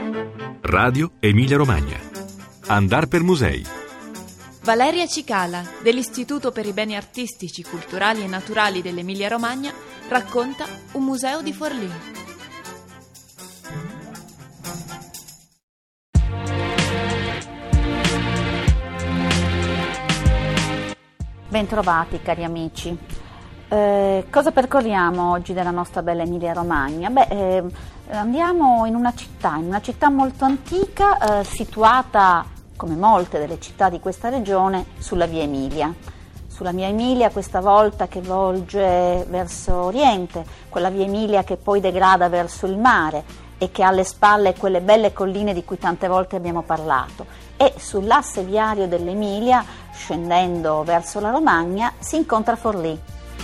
Radio Emilia Romagna. Andar per musei. Valeria Cicala, dell'Istituto per i Beni Artistici, Culturali e Naturali dell'Emilia Romagna, racconta un museo di Forlì. Bentrovati cari amici. Cosa percorriamo oggi della nostra bella Emilia Romagna? Andiamo in una città molto antica, situata, come molte delle città di questa regione, sulla via Emilia. Sulla via Emilia, questa volta che volge verso oriente, quella via Emilia che poi degrada verso il mare e che ha alle spalle quelle belle colline di cui tante volte abbiamo parlato. E sull'asse viario dell'Emilia, scendendo verso la Romagna, si incontra Forlì.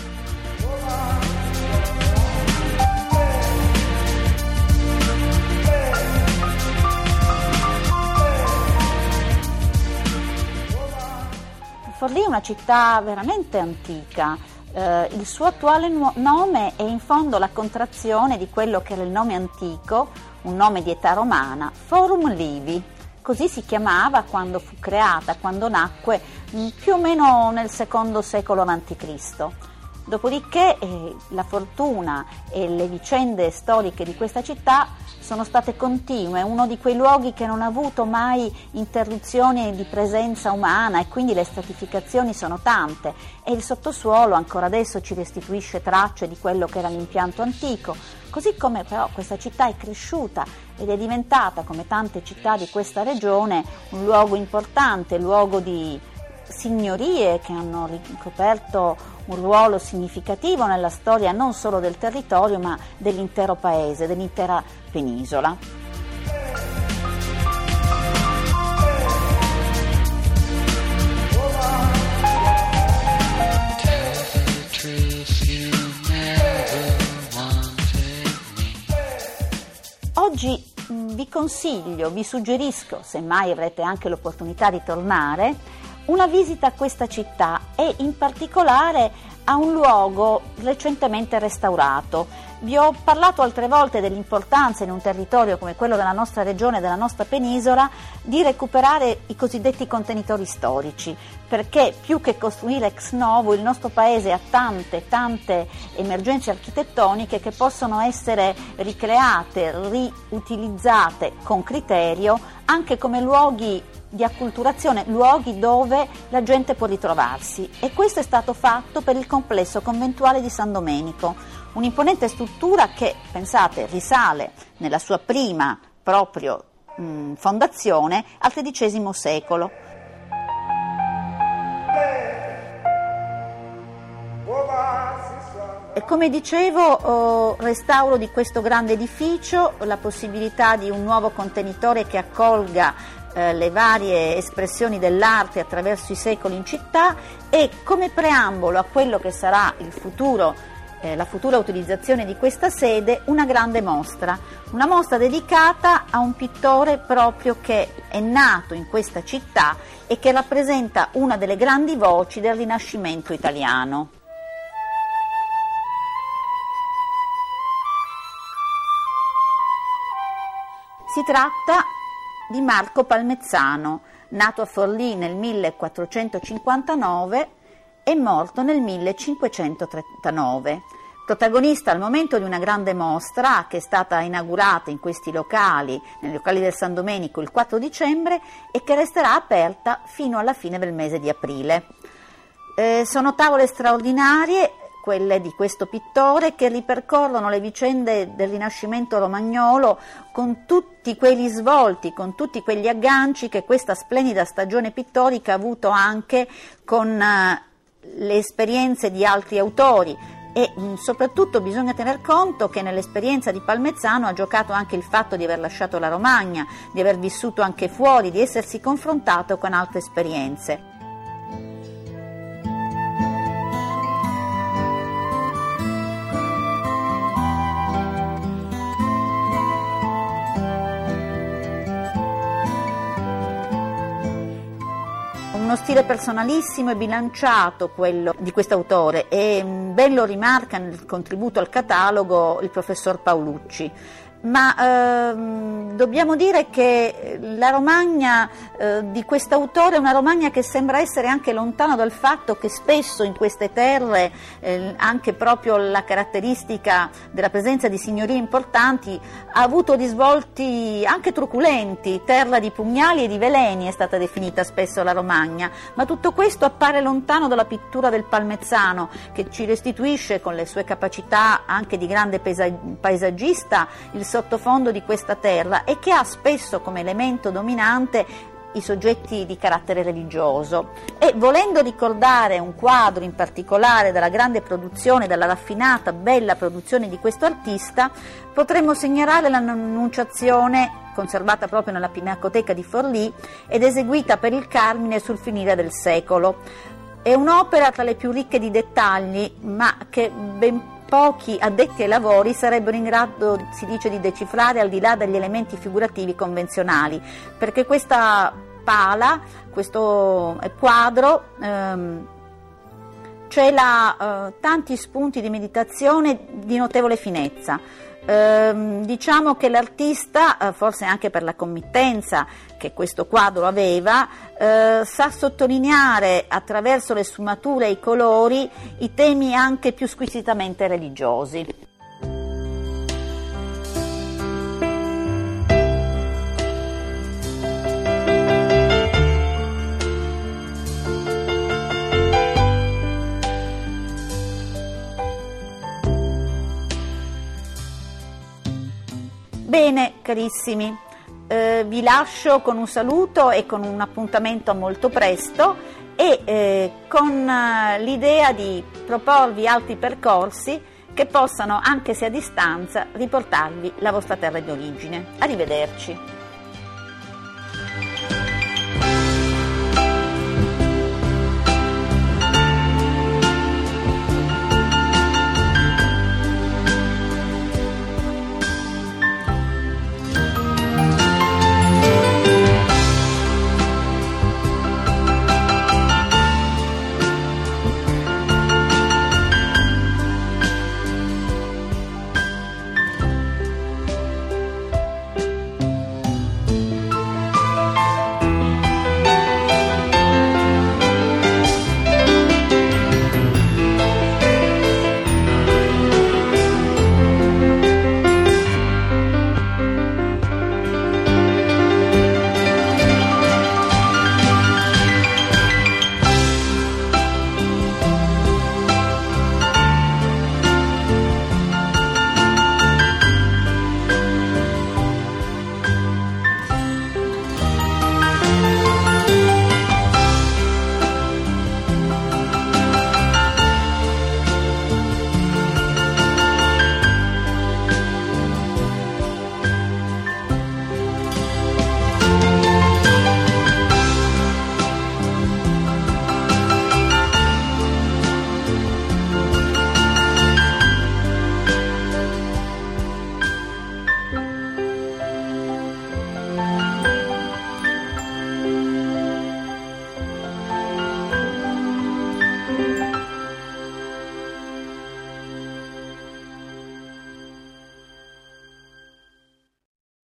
Forlì è una città veramente antica, il suo attuale nome è in fondo la contrazione di quello che era il nome antico, un nome di età romana, Forum Livi, così si chiamava quando fu creata, quando nacque più o meno nel secondo secolo a.C. Dopodiché la fortuna e le vicende storiche di questa città sono state continue, uno di quei luoghi che non ha avuto mai interruzioni di presenza umana e quindi le stratificazioni sono tante e il sottosuolo ancora adesso ci restituisce tracce di quello che era l'impianto antico, così come però questa città è cresciuta ed è diventata, come tante città di questa regione, un luogo importante, luogo di signorie che hanno ricoperto un ruolo significativo nella storia non solo del territorio ma dell'intero paese, dell'intera penisola. Oggi vi consiglio, vi suggerisco, se mai avrete anche l'opportunità di tornare, una visita a questa città e in particolare a un luogo recentemente restaurato. Vi ho parlato altre volte dell'importanza in un territorio come quello della nostra regione, della nostra penisola, di recuperare i cosiddetti contenitori storici, perché più che costruire ex novo il nostro paese ha tante emergenze architettoniche che possono essere ricreate, riutilizzate con criterio anche come luoghi di acculturazione, luoghi dove la gente può ritrovarsi, e questo è stato fatto per il complesso conventuale di San Domenico, un'imponente struttura che, pensate, risale nella sua prima proprio fondazione al XIII secolo. E come dicevo, restauro di questo grande edificio, la possibilità di un nuovo contenitore che accolga le varie espressioni dell'arte attraverso i secoli in città e come preambolo a quello che sarà il futuro, la futura utilizzazione di questa sede, una grande mostra, una mostra dedicata a un pittore proprio che è nato in questa città e che rappresenta una delle grandi voci del Rinascimento italiano. Si tratta di Marco Palmezzano, nato a Forlì nel 1459 e morto nel 1539. Protagonista al momento di una grande mostra che è stata inaugurata in questi locali, nei locali del San Domenico, il 4 dicembre e che resterà aperta fino alla fine del mese di aprile. Sono tavole straordinarie, quelle di questo pittore, che ripercorrono le vicende del Rinascimento romagnolo con tutti quei risvolti, con tutti quegli agganci che questa splendida stagione pittorica ha avuto anche con le esperienze di altri autori e soprattutto bisogna tener conto che nell'esperienza di Palmezzano ha giocato anche il fatto di aver lasciato la Romagna, di aver vissuto anche fuori, di essersi confrontato con altre esperienze. Uno stile personalissimo e bilanciato quello di quest'autore e ben lo rimarca nel contributo al catalogo il professor Paolucci. ma dobbiamo dire che la Romagna di quest'autore è una Romagna che sembra essere anche lontana dal fatto che spesso in queste terre anche proprio la caratteristica della presenza di signorie importanti ha avuto risvolti anche truculenti. Terra di pugnali e di veleni è stata definita spesso la Romagna, ma tutto questo appare lontano dalla pittura del Palmezzano, che ci restituisce con le sue capacità anche di grande paesaggista il sottofondo di questa terra e che ha spesso come elemento dominante i soggetti di carattere religioso. E volendo ricordare un quadro in particolare della grande produzione, della raffinata, bella produzione di questo artista, potremmo segnalare l'Annunciazione, conservata proprio nella Pinacoteca di Forlì ed eseguita per il Carmine sul finire del secolo. È un'opera tra le più ricche di dettagli, ma che ben pochi addetti ai lavori sarebbero in grado, si dice, di decifrare al di là degli elementi figurativi convenzionali, perché questa pala, questo quadro cela tanti spunti di meditazione di notevole finezza. Diciamo che l'artista, forse anche per la committenza che questo quadro aveva, sa sottolineare attraverso le sfumature e i colori i temi anche più squisitamente religiosi. Bene, carissimi, vi lascio con un saluto e con un appuntamento a molto presto e con l'idea di proporvi altri percorsi che possano, anche se a distanza, riportarvi la vostra terra di origine. Arrivederci.